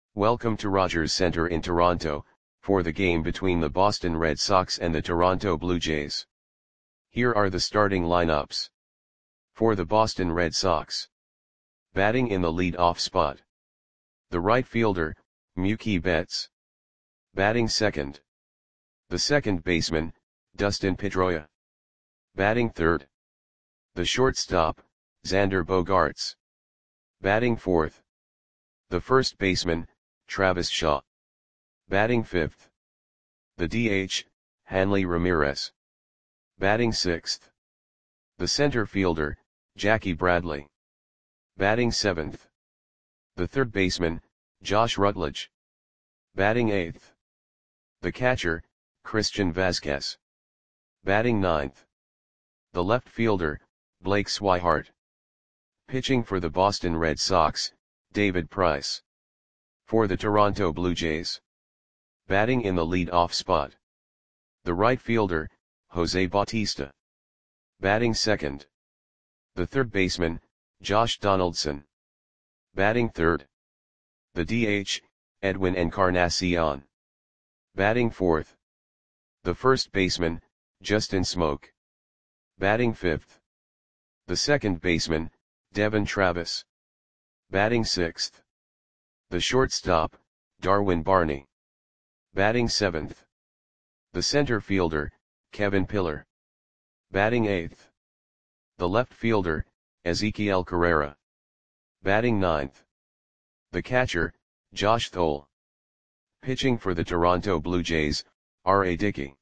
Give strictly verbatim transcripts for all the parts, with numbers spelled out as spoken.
Welcome to Rogers Centre in Toronto, for the game between the Boston Red Sox and the Toronto Blue Jays. Here are the starting lineups. For the Boston Red Sox. Batting in the lead-off spot. The right fielder, Mookie Betts. Batting second. The second baseman, Dustin Pedroia. Batting third. The shortstop, Xander Bogaerts. Batting fourth. The first baseman, Travis Shaw. Batting fifth. The D H, Hanley Ramirez. Batting sixth. The center fielder, Jackie Bradley. Batting seventh. The third baseman, Josh Rutledge. Batting eighth. The catcher, Christian Vazquez. Batting ninth. The left fielder, Blake Swihart. Pitching for the Boston Red Sox, David Price. For the Toronto Blue Jays. Batting in the lead-off spot. The right fielder, Jose Bautista. Batting second. The third baseman, Josh Donaldson. Batting third. The D H, Edwin Encarnacion. Batting fourth. The first baseman, Justin Smoak. Batting fifth. The second baseman, Devon Travis. Batting sixth. The shortstop, Darwin Barney. Batting seventh. The center fielder, Kevin Pillar. Batting eighth. The left fielder, Ezekiel Carrera. Batting ninth. The catcher, Josh Thole. Pitching for the Toronto Blue Jays, R A Dickey.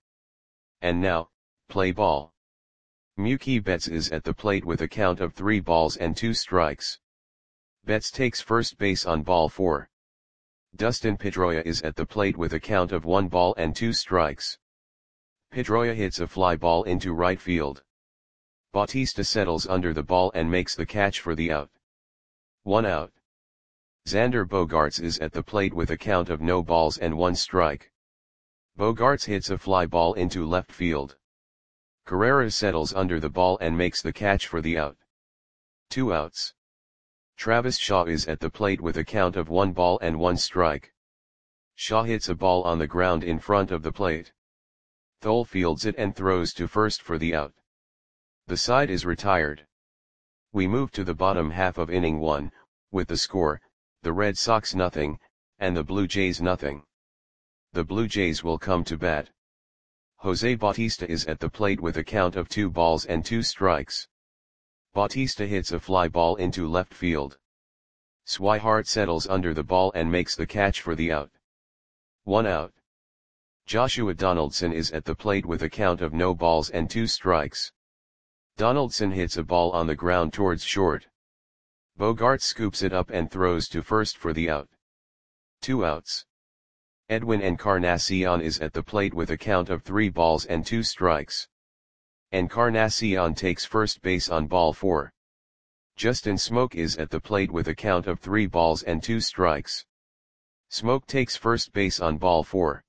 And now, play ball. Mookie Betts is at the plate with a count of three balls and two strikes. Betts takes first base on ball four. Dustin Pedroia is at the plate with a count of one ball and two strikes. Pedroia hits a fly ball into right field. Bautista settles under the ball and makes the catch for the out. One out. Xander Bogaerts is at the plate with a count of no balls and one strike. Bogaerts hits a fly ball into left field. Carrera settles under the ball and makes the catch for the out. Two outs. Travis Shaw is at the plate with a count of one ball and one strike. Shaw hits a ball on the ground in front of the plate. Thole fields it and throws to first for the out. The side is retired. We move to the bottom half of inning one, with the score, the Red Sox nothing, and the Blue Jays nothing. The Blue Jays will come to bat. Jose Bautista is at the plate with a count of two balls and two strikes. Bautista hits a fly ball into left field. Swihart settles under the ball and makes the catch for the out. One out. Joshua Donaldson is at the plate with a count of no balls and two strikes. Donaldson hits a ball on the ground towards short. Bogaerts scoops it up and throws to first for the out. Two outs. Edwin Encarnacion is at the plate with a count of three balls and two strikes. Encarnacion takes first base on ball four. Justin Smoak is at the plate with a count of three balls and two strikes. Smoak takes first base on ball four.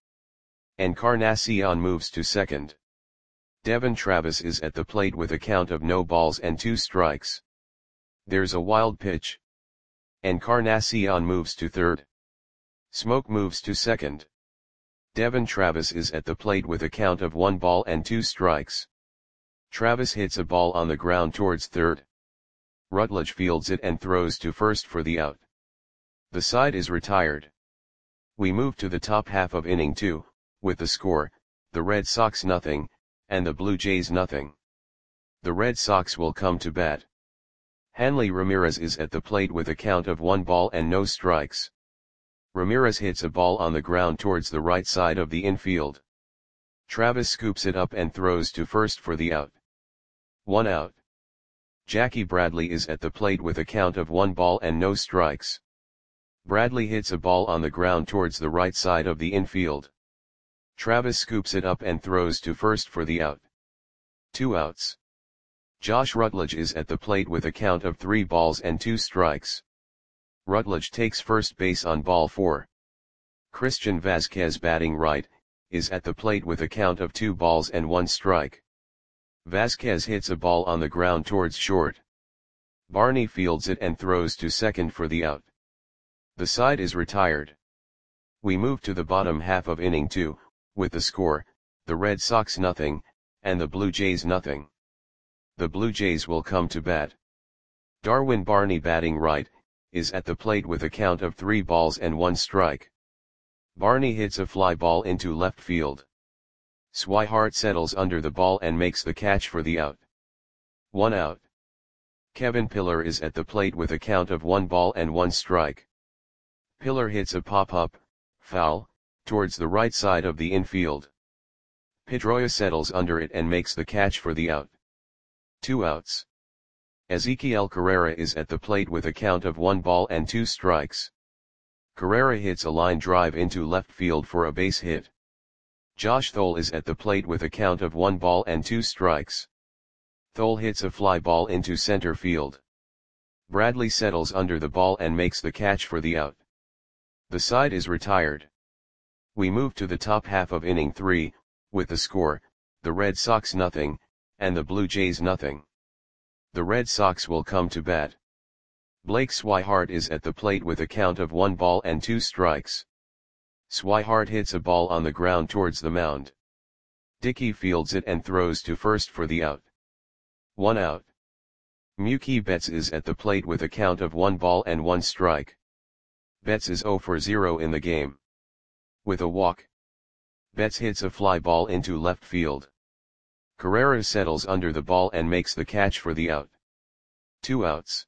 Encarnacion moves to second. Devon Travis is at the plate with a count of no balls and two strikes. There's a wild pitch. Encarnacion moves to third. Smoak moves to second. Devon Travis is at the plate with a count of one ball and two strikes. Travis hits a ball on the ground towards third. Rutledge fields it and throws to first for the out. The side is retired. We move to the top half of inning two, with the score, the Red Sox nothing, and the Blue Jays nothing. The Red Sox will come to bat. Hanley Ramirez is at the plate with a count of one ball and no strikes. Ramirez hits a ball on the ground towards the right side of the infield. Travis scoops it up and throws to first for the out. One out. Jackie Bradley is at the plate with a count of one ball and no strikes. Bradley hits a ball on the ground towards the right side of the infield. Travis scoops it up and throws to first for the out. Two outs. Josh Rutledge is at the plate with a count of three balls and two strikes. Rutledge takes first base on ball four. Christian Vazquez, batting right, is at the plate with a count of two balls and one strike. Vazquez hits a ball on the ground towards short. Barney fields it and throws to second for the out. The side is retired. We move to the bottom half of inning two, with the score, the Red Sox nothing, and the Blue Jays nothing. The Blue Jays will come to bat. Darwin Barney, batting right, is at the plate with a count of three balls and one strike. Barney hits a fly ball into left field. Swihart settles under the ball and makes the catch for the out. One out. Kevin Pillar is at the plate with a count of one ball and one strike. Pillar hits a pop-up, foul, towards the right side of the infield. Pedroia settles under it and makes the catch for the out. Two outs. Ezequiel Carrera is at the plate with a count of one ball and two strikes. Carrera hits a line drive into left field for a base hit. Josh Thole is at the plate with a count of one ball and two strikes. Thole hits a fly ball into center field. Bradley settles under the ball and makes the catch for the out. The side is retired. We move to the top half of inning three, with the score, the Red Sox nothing, and the Blue Jays nothing. The Red Sox will come to bat. Blake Swihart is at the plate with a count of one ball and two strikes. Swihart hits a ball on the ground towards the mound. Dickey fields it and throws to first for the out. One out. Mookie Betts is at the plate with a count of one ball and one strike. Betts is zero for zero in the game. With a walk, Betts hits a fly ball into left field. Carrera settles under the ball and makes the catch for the out. Two outs.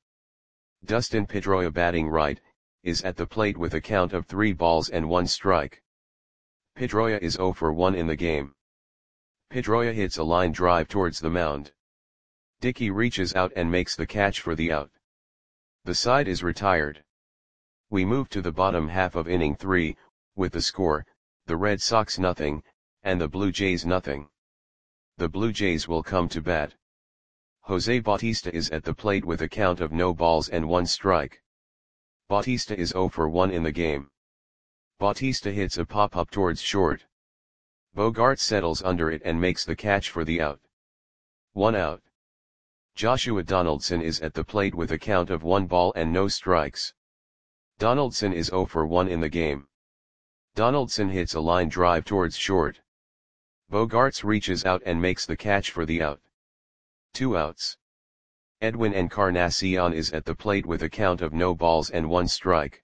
Dustin Pedroia, batting right, is at the plate with a count of three balls and one strike. Pedroia is zero for one in the game. Pedroia hits a line drive towards the mound. Dickey reaches out and makes the catch for the out. The side is retired. We move to the bottom half of inning three, with the score, the Red Sox nothing, and the Blue Jays nothing. The Blue Jays will come to bat. Jose Bautista is at the plate with a count of no balls and one strike. Bautista is zero for one in the game. Bautista hits a pop-up towards short. Bogart settles under it and makes the catch for the out. One out. Joshua Donaldson is at the plate with a count of one ball and no strikes. Donaldson is zero for one in the game. Donaldson hits a line drive towards short. Bogarts reaches out and makes the catch for the out. Two outs. Edwin Encarnacion is at the plate with a count of no balls and one strike.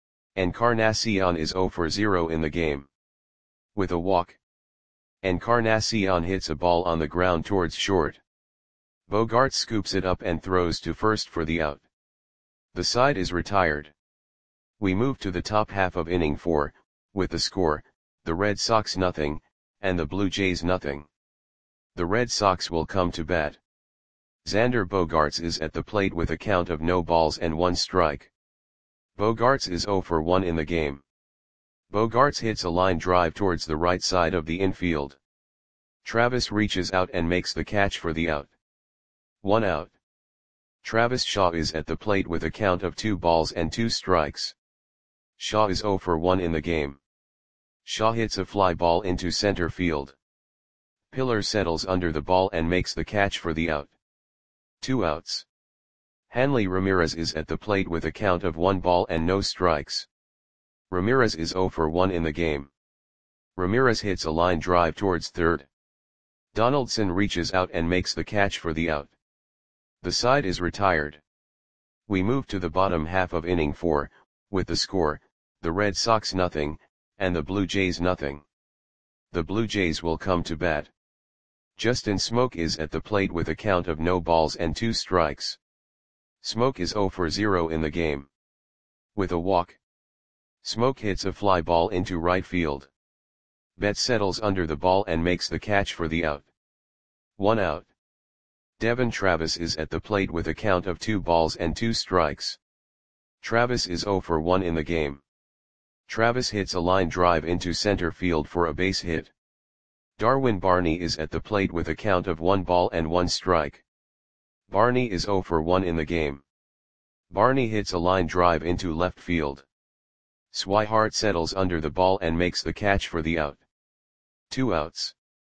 Encarnacion is zero for zero in the game. With a walk, Encarnacion hits a ball on the ground towards short. Bogart scoops it up and throws to first for the out. The side is retired. We move to the top half of inning four, with the score, the Red Sox nothing, and the Blue Jays nothing. The Red Sox will come to bat. Xander Bogaerts is at the plate with a count of no balls and one strike. Bogaerts is zero for one in the game. Bogaerts hits a line drive towards the right side of the infield. Travis reaches out and makes the catch for the out. One out. Travis Shaw is at the plate with a count of two balls and two strikes. Shaw is zero for one in the game. Shaw hits a fly ball into center field. Pillar settles under the ball and makes the catch for the out. Two outs. Hanley Ramirez is at the plate with a count of one ball and no strikes. Ramirez is zero for one in the game. Ramirez hits a line drive towards third. Donaldson reaches out and makes the catch for the out. The side is retired. We move to the bottom half of inning four, with the score, the Red Sox nothing, and the Blue Jays nothing. The Blue Jays will come to bat. Justin Smoke is at the plate with a count of no balls and two strikes. Smoke is zero for zero in the game. With a walk, Smoke hits a fly ball into right field. Betts settles under the ball and makes the catch for the out. One out. Devon Travis is at the plate with a count of two balls and two strikes. Travis is zero for one in the game. Travis hits a line drive into center field for a base hit. Darwin Barney is at the plate with a count of one ball and one strike. Barney is zero for one in the game. Barney hits a line drive into left field. Swihart settles under the ball and makes the catch for the out. Two outs.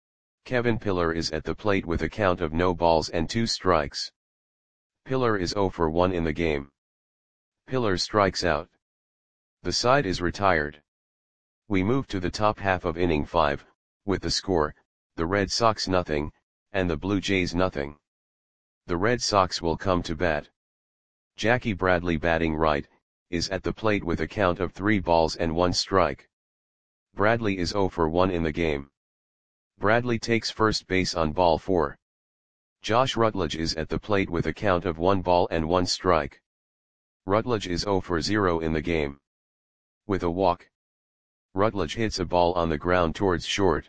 Kevin Pillar is at the plate with a count of no balls and two strikes. Pillar is zero for one in the game. Pillar strikes out. The side is retired. We move to the top half of inning five, with the score, the Red Sox nothing, and the Blue Jays nothing. The Red Sox will come to bat. Jackie Bradley, batting right, is at the plate with a count of three balls and one strike. Bradley is oh for one in the game. Bradley takes first base on ball four. Josh Rutledge is at the plate with a count of one ball and one strike. Rutledge is oh for zero in the game. With a walk, Rutledge hits a ball on the ground towards short.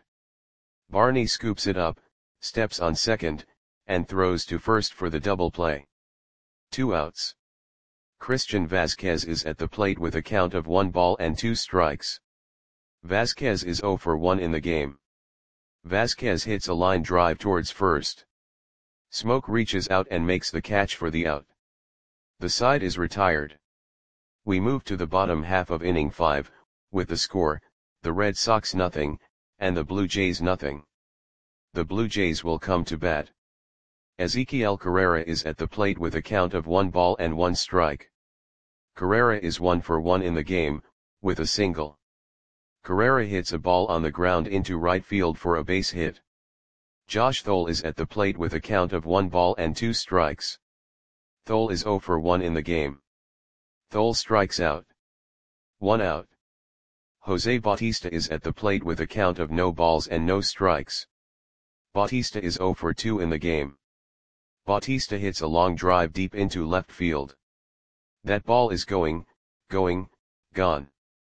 Barney scoops it up, steps on second, and throws to first for the double play. Two outs. Christian Vasquez is at the plate with a count of one ball and two strikes. Vasquez is oh for one in the game. Vasquez hits a line drive towards first. Smoke reaches out and makes the catch for the out. The side is retired. We move to the bottom half of inning five, with the score, the Red Sox nothing, and the Blue Jays nothing. The Blue Jays will come to bat. Ezequiel Carrera is at the plate with a count of one ball and one strike. Carrera is one for one in the game, with a single. Carrera hits a ball on the ground into right field for a base hit. Josh Thole is at the plate with a count of one ball and two strikes. Thole is oh for one in the game. Thole strikes out. One out. Jose Bautista is at the plate with a count of no balls and no strikes. Bautista is oh for two in the game. Bautista hits a long drive deep into left field. That ball is going, going, gone.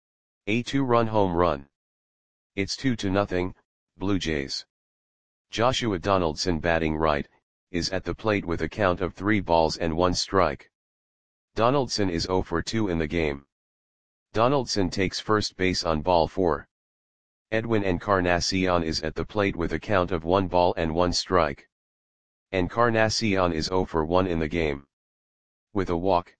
A two-run home run. It's two to nothing, Blue Jays. Joshua Donaldson, batting right, is at the plate with a count of three balls and one strike. Donaldson is oh for two in the game. Donaldson takes first base on ball four. Edwin Encarnacion is at the plate with a count of one ball and one strike. Encarnacion is oh for one in the game. With a walk,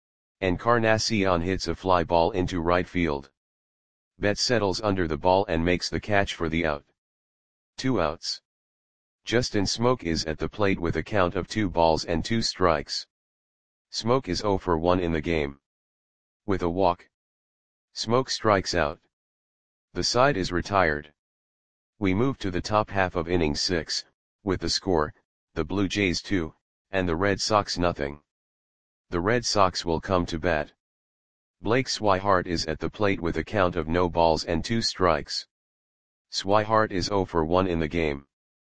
Encarnacion hits a fly ball into right field. Betts settles under the ball and makes the catch for the out. Two outs. Justin Smoak is at the plate with a count of two balls and two strikes. Smoak is oh for one in the game. With a walk, Smoak strikes out. The side is retired. We move to the top half of inning six, with the score, the Blue Jays two, and the Red Sox nothing. The Red Sox will come to bat. Blake Swihart is at the plate with a count of no balls and two strikes. Swihart is oh for one in the game.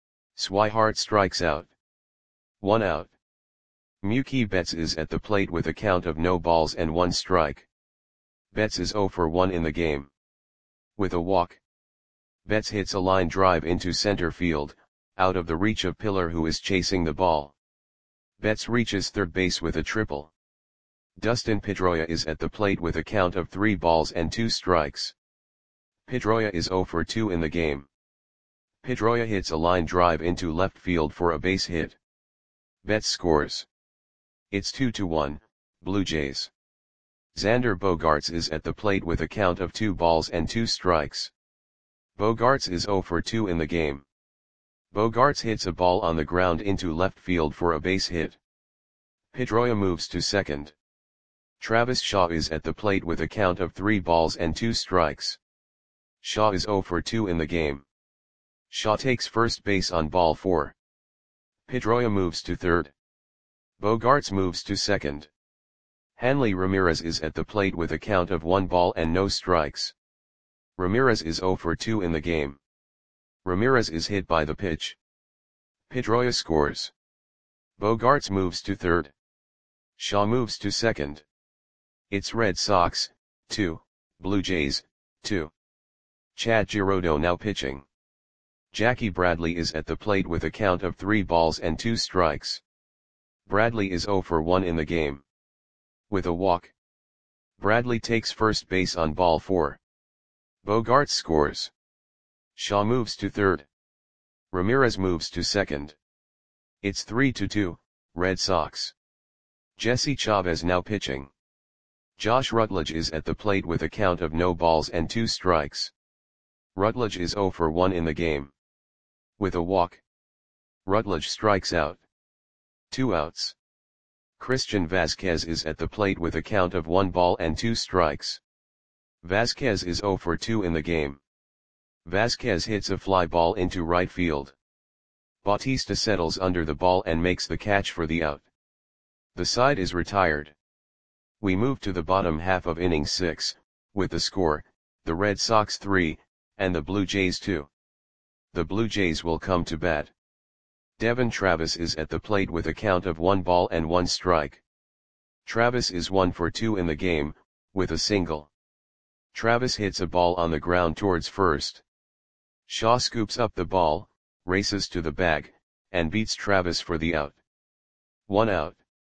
Swihart strikes out. One out. Mookie Betts is at the plate with a count of no balls and one strike. Betts is oh for one in the game. With a walk, Betts hits a line drive into center field, out of the reach of Pillar, who is chasing the ball. Betts reaches third base with a triple. Dustin Pedroia is at the plate with a count of three balls and two strikes. Pedroia is oh for two in the game. Pedroia hits a line drive into left field for a base hit. Betts scores. It's two to one, Blue Jays. Xander Bogaerts is at the plate with a count of two balls and two strikes. Bogaerts is oh for two in the game. Bogaerts hits a ball on the ground into left field for a base hit. Pedroia moves to second. Travis Shaw is at the plate with a count of three balls and two strikes. Shaw is oh for two in the game. Shaw takes first base on ball four. Pedroia moves to third. Bogaerts moves to second. Hanley Ramirez is at the plate with a count of one ball and no strikes. Ramirez is oh for two in the game. Ramirez is hit by the pitch. Pedroia scores. Bogaerts moves to third. Shaw moves to second. It's Red Sox, two, Blue Jays, two. Chad Girodo now pitching. Jackie Bradley is at the plate with a count of three balls and two strikes. Bradley is oh for one in the game. With a walk, Bradley takes first base on ball four. Bogaerts scores. Shaw moves to third. Ramirez moves to second. It's three to two, Red Sox. Jesse Chavez now pitching. Josh Rutledge is at the plate with a count of no balls and two strikes. Rutledge is oh for one in the game. With a walk, Rutledge strikes out. Two outs. Christian Vasquez is at the plate with a count of one ball and two strikes. Vasquez is zero for two in the game. Vasquez hits a fly ball into right field. Bautista settles under the ball and makes the catch for the out. The side is retired. We move to the bottom half of inning six, with the score, the Red Sox three, and the Blue Jays two. The Blue Jays will come to bat. Devon Travis is at the plate with a count of one ball and one strike. Travis is one for two in the game, with a single. Travis hits a ball on the ground towards first. Shaw scoops up the ball, races to the bag, and beats Travis for the out. One out.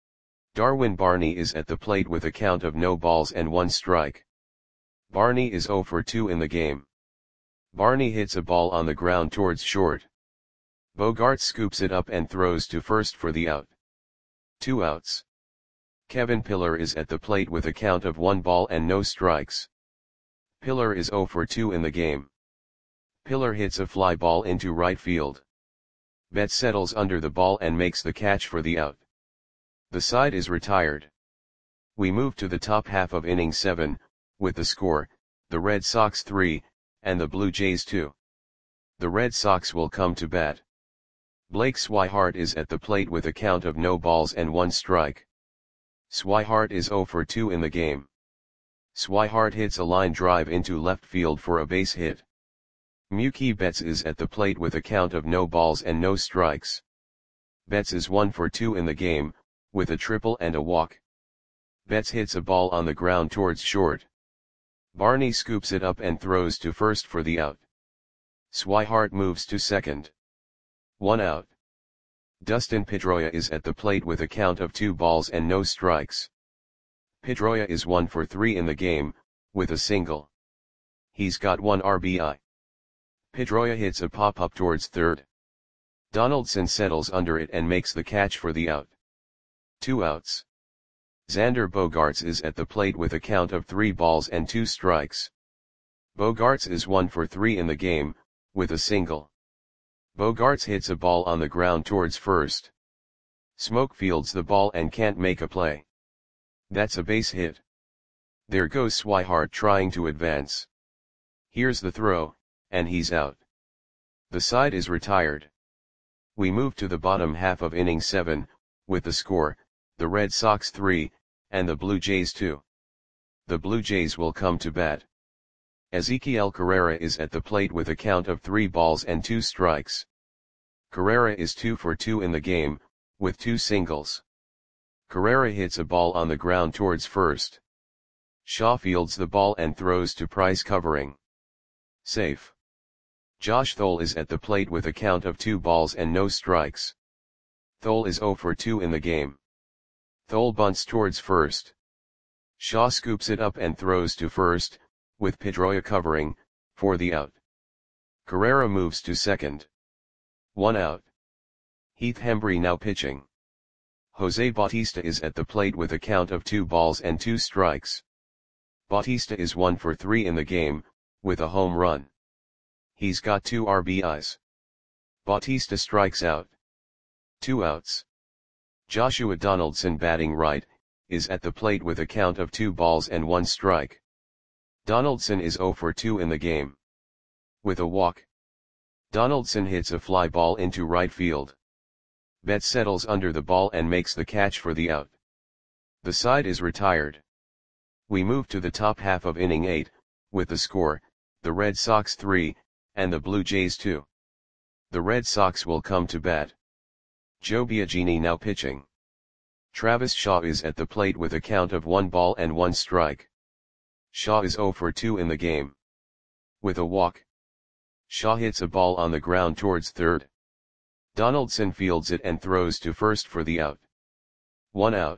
Darwin Barney is at the plate with a count of no balls and one strike. Barney is zero for two in the game. Barney hits a ball on the ground towards short. Bogaerts scoops it up and throws to first for the out. Two outs. Kevin Pillar is at the plate with a count of one ball and no strikes. Pillar is zero for two in the game. Pillar hits a fly ball into right field. Betts settles under the ball and makes the catch for the out. The side is retired. We move to the top half of inning seven, with the score, the Red Sox three, and the Blue Jays two. The Red Sox will come to bat. Blake Swihart is at the plate with a count of no balls and one strike. Swihart is zero for two in the game. Swihart hits a line drive into left field for a base hit. Mookie Betts is at the plate with a count of no balls and no strikes. Betts is one for two in the game, with a triple and a walk. Betts hits a ball on the ground towards short. Barney scoops it up and throws to first for the out. Swihart moves to second. One out. Dustin Pedroia is at the plate with a count of two balls and no strikes. Pedroia is one for three in the game, with a single. He's got one R B I. Pedroia hits a pop-up towards third. Donaldson settles under it and makes the catch for the out. Two outs. Xander Bogaerts is at the plate with a count of three balls and two strikes. Bogaerts is one for three in the game, with a single. Bogaerts hits a ball on the ground towards first. Smoke fields the ball and can't make a play. That's a base hit. There goes Swihart trying to advance. Here's the throw, and he's out. The side is retired. We move to the bottom half of inning seven, with the score, the Red Sox three, and the Blue Jays two. The Blue Jays will come to bat. Ezequiel Carrera is at the plate with a count of three balls and two strikes. Carrera is two for two in the game, with two singles. Carrera hits a ball on the ground towards first. Shaw fields the ball and throws to Price covering. Safe. Josh Thole is at the plate with a count of two balls and no strikes. Thole is zero for two in the game. Thole bunts towards first. Shaw scoops it up and throws to first, with Pedroia covering, for the out. Carrera moves to second. One out. Heath Hembree now pitching. Jose Bautista is at the plate with a count of two balls and two strikes. Bautista is one for three in the game, with a home run. He's got two R B Is. Bautista strikes out. Two outs. Joshua Donaldson batting right, is at the plate with a count of two balls and one strike. Donaldson is zero for two in the game. With a walk. Donaldson hits a fly ball into right field. Betts settles under the ball and makes the catch for the out. The side is retired. We move to the top half of inning eight, with the score, the Red Sox three, and the Blue Jays two. The Red Sox will come to bat. Joe Biagini now pitching. Travis Shaw is at the plate with a count of one ball and one strike. Shaw is zero for two in the game. With a walk. Shaw hits a ball on the ground towards third. Donaldson fields it and throws to first for the out. One out.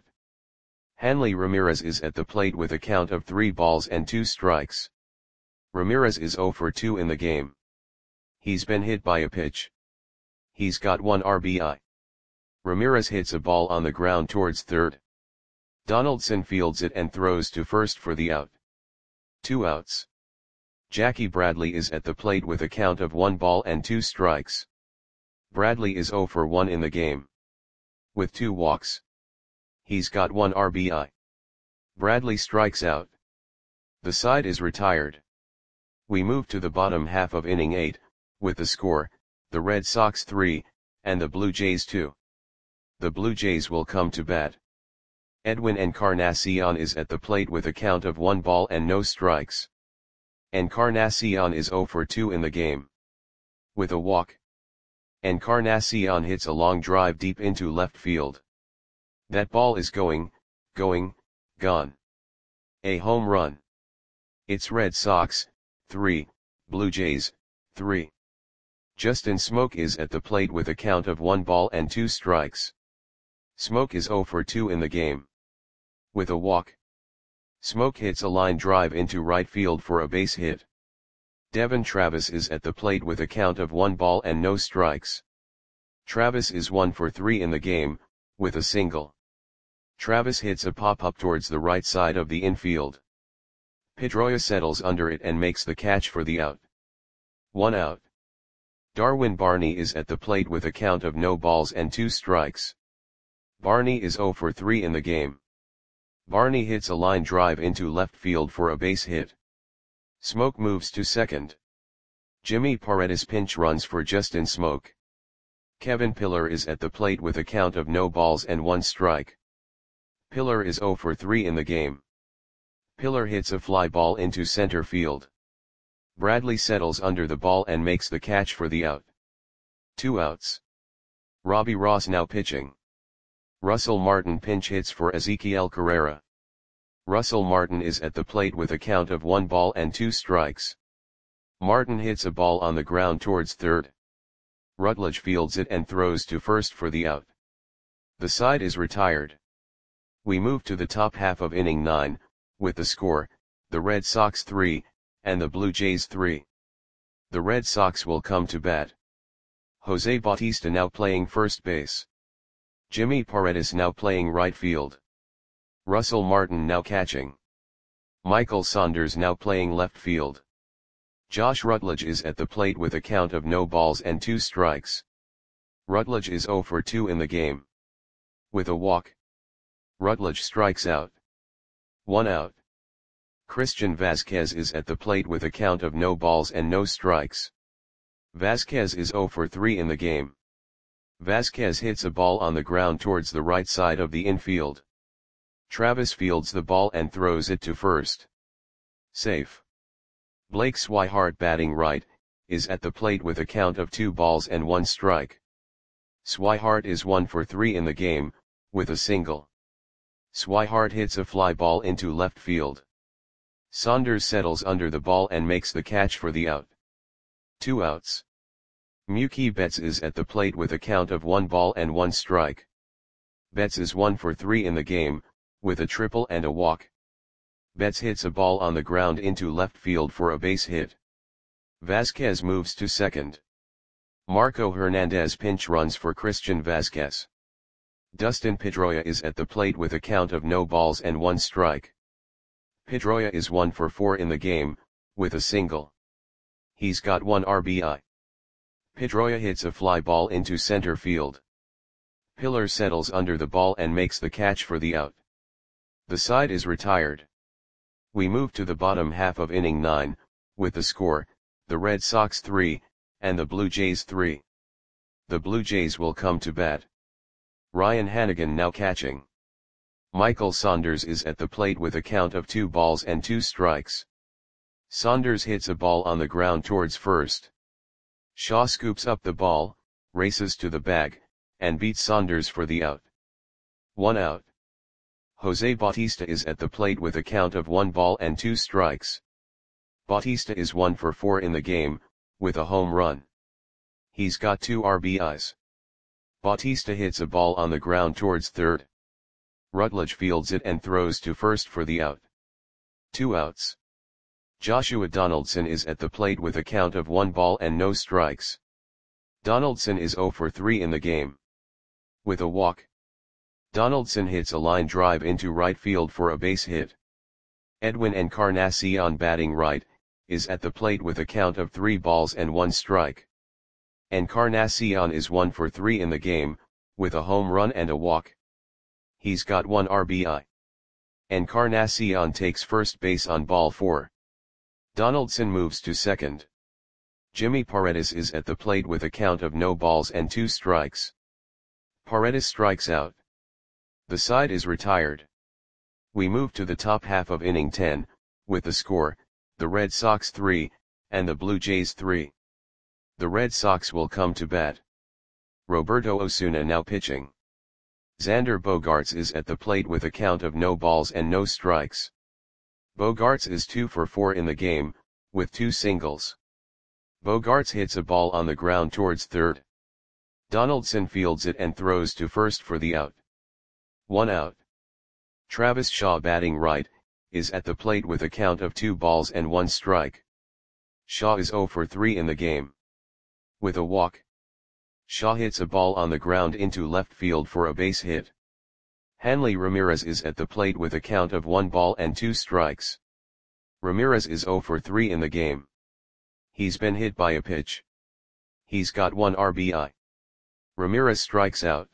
Hanley Ramirez is at the plate with a count of three balls and two strikes. Ramirez is zero for two in the game. He's been hit by a pitch. He's got one R B I. Ramirez hits a ball on the ground towards third. Donaldson fields it and throws to first for the out. Two outs. Jackie Bradley is at the plate with a count of one ball and two strikes. Bradley is zero for one in the game. With two walks. He's got one R B I. Bradley strikes out. The side is retired. We move to the bottom half of inning eight, with the score, the Red Sox three, and the Blue Jays two. The Blue Jays will come to bat. Edwin Encarnacion is at the plate with a count of one ball and no strikes. Encarnacion is zero for two in the game. With a walk, Encarnacion hits a long drive deep into left field. That ball is going, going, gone. A home run. It's Red Sox, three, Blue Jays, three. Justin Smoak is at the plate with a count of one ball and two strikes. Smoak is zero for two in the game. With a walk, Smoak hits a line drive into right field for a base hit. Devon Travis is at the plate with a count of one ball and no strikes. Travis is one for three in the game, with a single. Travis hits a pop-up towards the right side of the infield. Pedroia settles under it and makes the catch for the out. One out. Darwin Barney is at the plate with a count of no balls and two strikes. Barney is zero for three in the game. Barney hits a line drive into left field for a base hit. Smoak moves to second. Jimmy Paredes pinch runs for Justin Smoak. Kevin Pillar is at the plate with a count of no balls and one strike. Pillar is zero for three in the game. Pillar hits a fly ball into center field. Bradley settles under the ball and makes the catch for the out. Two outs. Robbie Ross now pitching. Russell Martin pinch hits for Ezequiel Carrera. Russell Martin is at the plate with a count of one ball and two strikes. Martin hits a ball on the ground towards third. Rutledge fields it and throws to first for the out. The side is retired. We move to the top half of inning nine, with the score, the Red Sox three, and the Blue Jays three. The Red Sox will come to bat. Jose Bautista now playing first base. Jimmy Paredes now playing right field. Russell Martin now catching. Michael Saunders now playing left field. Josh Rutledge is at the plate with a count of no balls and two strikes. Rutledge is zero for two in the game. With a walk, Rutledge strikes out. One out. Christian Vazquez is at the plate with a count of no balls and no strikes. Vazquez is zero for three in the game. Vazquez hits a ball on the ground towards the right side of the infield. Travis fields the ball and throws it to first. Safe. Blake Swihart batting right, is at the plate with a count of two balls and one strike. Swihart is one for three in the game, with a single. Swihart hits a fly ball into left field. Saunders settles under the ball and makes the catch for the out. Two outs. Mookie Betts is at the plate with a count of one ball and one strike. Betts is one for three in the game, with a triple and a walk. Betts hits a ball on the ground into left field for a base hit. Vazquez moves to second. Marco Hernandez pinch runs for Christian Vazquez. Dustin Pedroia is at the plate with a count of no balls and one strike. Pedroia is one for four in the game, with a single. He's got one R B I. Pedroia hits a fly ball into center field. Pillar settles under the ball and makes the catch for the out. The side is retired. We move to the bottom half of inning nine, with the score, the Red Sox three, and the Blue Jays three. The Blue Jays will come to bat. Ryan Hannigan now catching. Michael Saunders is at the plate with a count of two balls and two strikes. Saunders hits a ball on the ground towards first. Shaw scoops up the ball, races to the bag, and beats Saunders for the out. One out. Jose Bautista is at the plate with a count of one ball and two strikes. Bautista is one for four in the game, with a home run. He's got two R B Is. Bautista hits a ball on the ground towards third. Rutledge fields it and throws to first for the out. Two outs. Joshua Donaldson is at the plate with a count of one ball and no strikes. Donaldson is zero for three in the game. With a walk, Donaldson hits a line drive into right field for a base hit. Edwin Encarnacion batting right, is at the plate with a count of three balls and one strike. Encarnacion is one for three in the game, with a home run and a walk. He's got one R B I. Encarnacion takes first base on ball four. Donaldson moves to second. Jimmy Paredes is at the plate with a count of no balls and two strikes. Paredes strikes out. The side is retired. We move to the top half of inning ten, with the score, the Red Sox three, and the Blue Jays three. The Red Sox will come to bat. Roberto Osuna now pitching. Xander Bogaerts is at the plate with a count of no balls and no strikes. Bogaerts is two for four in the game, with two singles. Bogaerts hits a ball on the ground towards third. Donaldson fields it and throws to first for the out. One out. Travis Shaw, batting right, is at the plate with a count of two balls and one strike. Shaw is zero for three in the game. With a walk, Shaw hits a ball on the ground into left field for a base hit. Hanley Ramirez is at the plate with a count of one ball and two strikes. Ramirez is zero for three in the game. He's been hit by a pitch. He's got one R B I. Ramirez strikes out.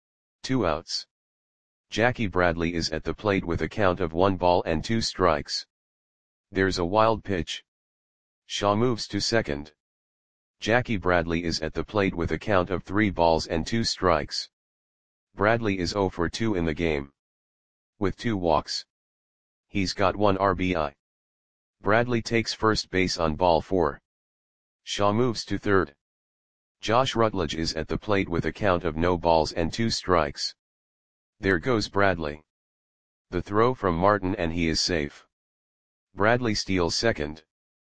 Two outs. Jackie Bradley is at the plate with a count of one ball and two strikes. There's a wild pitch. Shaw moves to second. Jackie Bradley is at the plate with a count of three balls and two strikes. Bradley is zero for two in the game. With two walks. He's got one R B I. Bradley takes first base on ball four. Shaw moves to third. Josh Rutledge is at the plate with a count of no balls and two strikes. There goes Bradley. The throw from Martin and he is safe. Bradley steals second.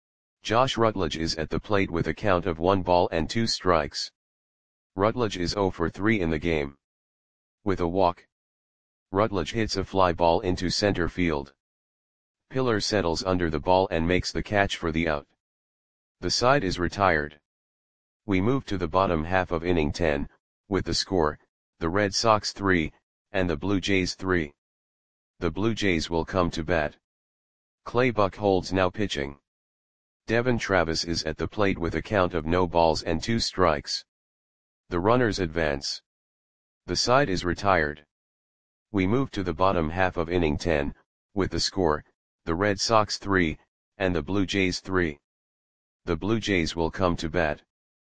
Josh Rutledge is at the plate with a count of one ball and two strikes. Rutledge is zero for three in the game. With a walk, Rutledge hits a fly ball into center field. Pillar settles under the ball and makes the catch for the out. The side is retired. We move to the bottom half of inning ten, with the score, the Red Sox three, and the Blue Jays three. The Blue Jays will come to bat. Clay Buchholz now pitching. Devon Travis is at the plate with a count of no balls and two strikes. The runners advance. The side is retired. We move to the bottom half of inning ten, with the score, the Red Sox three, and the Blue Jays three. The Blue Jays will come to bat.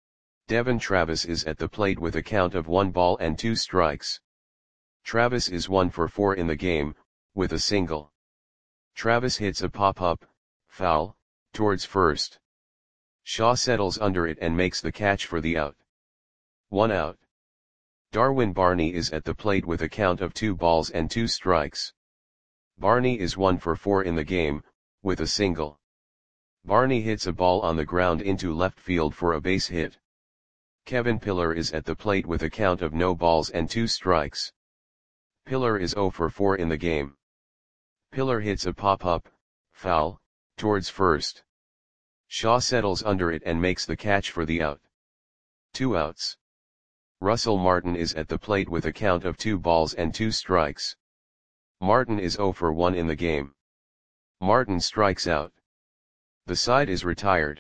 Devon Travis is at the plate with a count of one ball and two strikes. Travis is one for four in the game, with a single. Travis hits a pop-up, foul, towards first. Shaw settles under it and makes the catch for the out. One out. Darwin Barney is at the plate with a count of two balls and two strikes. Barney is one for four in the game, with a single. Barney hits a ball on the ground into left field for a base hit. Kevin Pillar is at the plate with a count of no balls and two strikes. Pillar is zero for four in the game. Pillar hits a pop-up, foul, towards first. Shaw settles under it and makes the catch for the out. Two outs. Russell Martin is at the plate with a count of two balls and two strikes. Martin is zero for one in the game. Martin strikes out. The side is retired.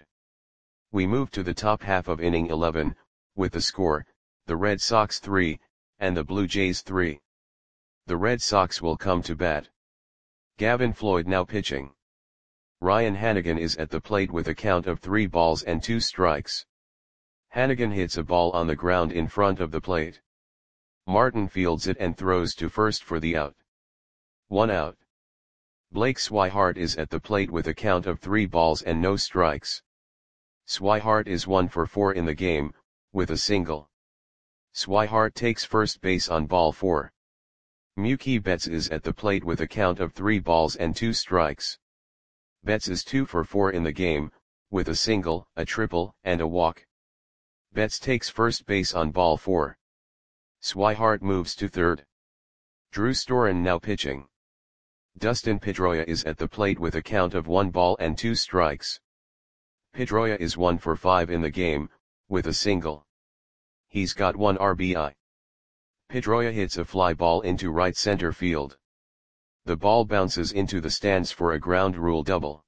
We move to the top half of inning eleven, with the score, the Red Sox three, and the Blue Jays three. The Red Sox will come to bat. Gavin Floyd now pitching. Ryan Hannigan is at the plate with a count of three balls and two strikes. Hannigan hits a ball on the ground in front of the plate. Martin fields it and throws to first for the out. One out. Blake Swihart is at the plate with a count of three balls and no strikes. Swihart is one for four in the game, with a single. Swihart takes first base on ball four. Mookie Betts is at the plate with a count of three balls and two strikes. Betts is two for four in the game, with a single, a triple, and a walk. Betts takes first base on ball four. Swihart moves to third. Drew Storen now pitching. Dustin Pedroia is at the plate with a count of one ball and two strikes. Pedroia is one for five in the game, with a single. He's got one R B I. Pedroia hits a fly ball into right center field. The ball bounces into the stands for a ground rule double.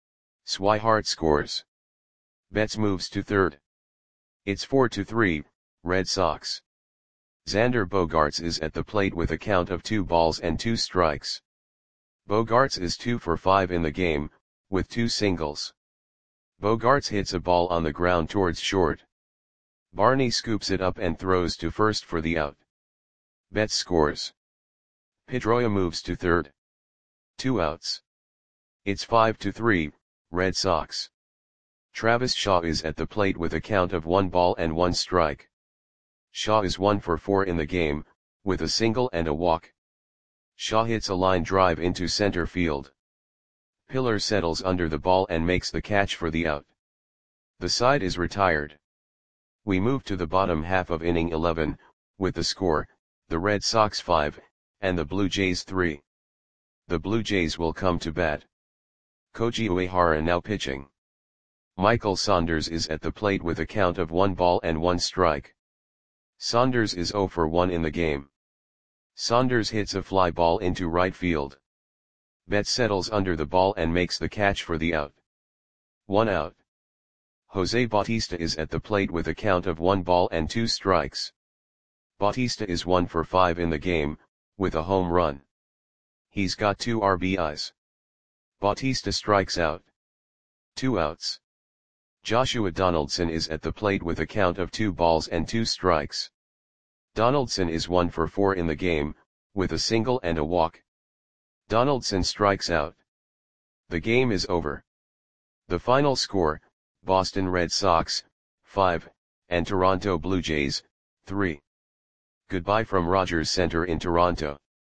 Swihart scores. Betts moves to third. It's four to three, Red Sox. Xander Bogaerts is at the plate with a count of two balls and two strikes. Bogaerts is two for five in the game, with two singles. Bogaerts hits a ball on the ground towards short. Barney scoops it up and throws to first for the out. Betts scores. Pedroia moves to third. Two outs. It's five to three, Red Sox. Travis Shaw is at the plate with a count of one ball and one strike. Shaw is one for four in the game, with a single and a walk. Shaw hits a line drive into center field. Pillar settles under the ball and makes the catch for the out. The side is retired. We move to the bottom half of inning eleven, with the score, the Red Sox five, and the Blue Jays three. The Blue Jays will come to bat. Koji Uehara now pitching. Michael Saunders is at the plate with a count of one ball and one strike. Saunders is zero for one in the game. Saunders hits a fly ball into right field. Betts settles under the ball and makes the catch for the out. One out. Jose Bautista is at the plate with a count of one ball and two strikes. Bautista is one for five in the game, with a home run. He's got two R B Is. Bautista strikes out. Two outs. Joshua Donaldson is at the plate with a count of two balls and two strikes. Donaldson is one for four in the game, with a single and a walk. Donaldson strikes out. The game is over. The final score, Boston Red Sox, five, and Toronto Blue Jays, three. Goodbye from Rogers Center in Toronto.